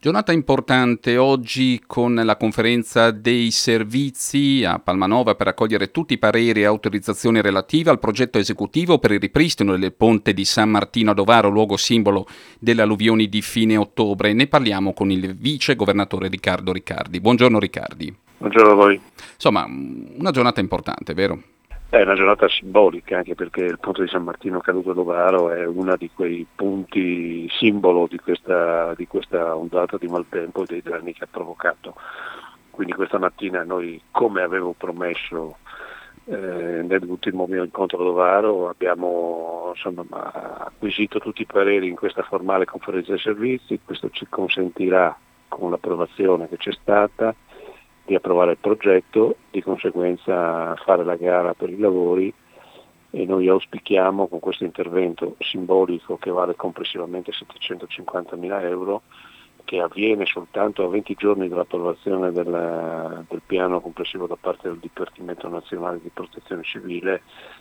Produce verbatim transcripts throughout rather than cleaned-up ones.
Giornata importante oggi con la conferenza dei servizi a Palmanova per raccogliere tutti i pareri e autorizzazioni relative al progetto esecutivo per il ripristino del ponte di San Martino ad Ovaro, luogo simbolo delle alluvioni di fine ottobre. Ne parliamo con il vice governatore Riccardo Riccardi. Buongiorno Riccardi. Buongiorno a voi. Insomma, una giornata importante, vero? È una giornata simbolica, anche perché il ponte di San Martino caduto ad Ovaro è uno di quei punti simbolo di questa, di questa ondata di maltempo e dei danni che ha provocato. Quindi questa mattina noi, come avevo promesso eh, nell'ultimo mio incontro ad Ovaro, abbiamo insomma, acquisito tutti i pareri in questa formale conferenza dei servizi. Questo ci consentirà, con l'approvazione che c'è stata, di approvare il progetto, di conseguenza fare la gara per i lavori, e noi auspichiamo con questo intervento simbolico che vale complessivamente settecentocinquantamila euro, che avviene soltanto a venti giorni dall'approvazione del, del piano complessivo da parte del Dipartimento Nazionale di Protezione Civile,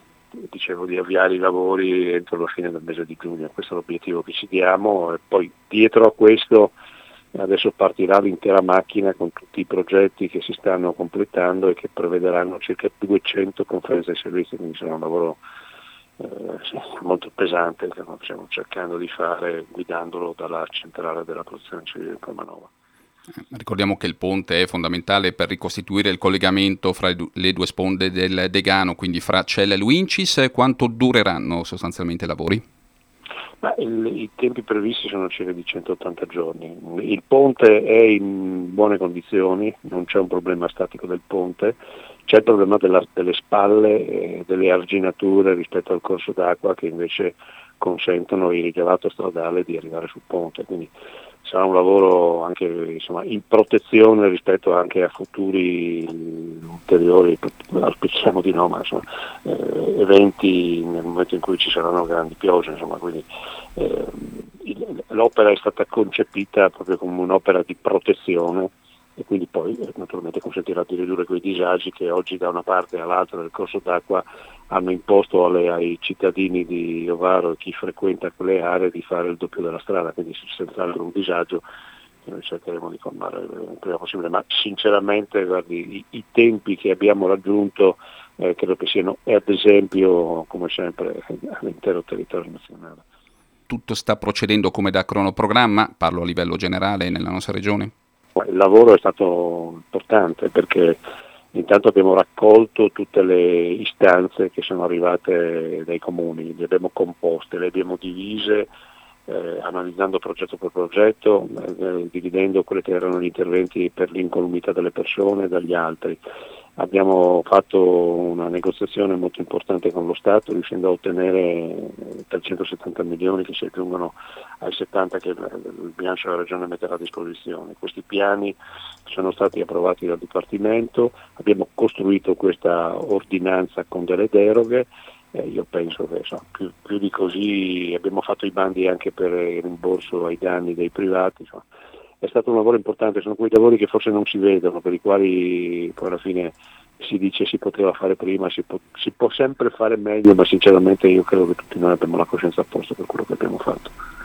dicevo di avviare i lavori entro la fine del mese di giugno. Questo è l'obiettivo che ci diamo, e poi dietro a questo adesso partirà l'intera macchina con tutti i progetti che si stanno completando e che prevederanno circa duecento conferenze di servizi, quindi sarà un lavoro eh, molto pesante che stiamo cercando di fare guidandolo dalla centrale della protezione civile di Palmanova. Ricordiamo che il ponte è fondamentale per ricostituire il collegamento fra le due sponde del Degano, quindi fra Celle e Luincis. Quanto dureranno sostanzialmente i lavori? Ma il, i tempi previsti sono circa di centottanta giorni. Il ponte è in buone condizioni, non c'è un problema statico del ponte, c'è il problema della, delle spalle e delle arginature rispetto al corso d'acqua che invece consentono il ricavato stradale di arrivare sul ponte, quindi sarà un lavoro anche insomma, in protezione rispetto anche a futuri ulteriori, auspichiamo di no, ma insomma, eh, eventi nel momento in cui ci saranno grandi piogge, insomma, quindi eh, il, l'opera è stata concepita proprio come un'opera di protezione, e quindi poi eh, naturalmente consentirà di ridurre quei disagi che oggi da una parte all'altra del corso d'acqua hanno imposto alle, ai cittadini di Ovaro e chi frequenta quelle aree di fare il doppio della strada, quindi senz'altro un disagio che noi cercheremo di colmare il prima possibile, ma sinceramente guardi, i, i tempi che abbiamo raggiunto eh, credo che siano ad esempio come sempre all'intero territorio nazionale. Tutto sta procedendo come da cronoprogramma? Parlo a livello generale nella nostra regione. Il lavoro è stato importante perché intanto abbiamo raccolto tutte le istanze che sono arrivate dai comuni, le abbiamo composte, le abbiamo divise eh, analizzando progetto per progetto, eh, dividendo quelli che erano gli interventi per l'incolumità delle persone dagli altri. Abbiamo fatto una negoziazione molto importante con lo Stato, riuscendo a ottenere trecentosettanta milioni che si aggiungono ai settanta che il bilancio della Regione metterà a disposizione. Questi piani sono stati approvati dal Dipartimento, abbiamo costruito questa ordinanza con delle deroghe, eh, io penso che insomma, più, più di così abbiamo fatto i bandi anche per il rimborso ai danni dei privati, insomma. È stato un lavoro importante, sono quei lavori che forse non si vedono, per i quali poi alla fine si dice si poteva fare prima, si può, si può sempre fare meglio, ma sinceramente io credo che tutti noi abbiamo la coscienza a posto per quello che abbiamo fatto.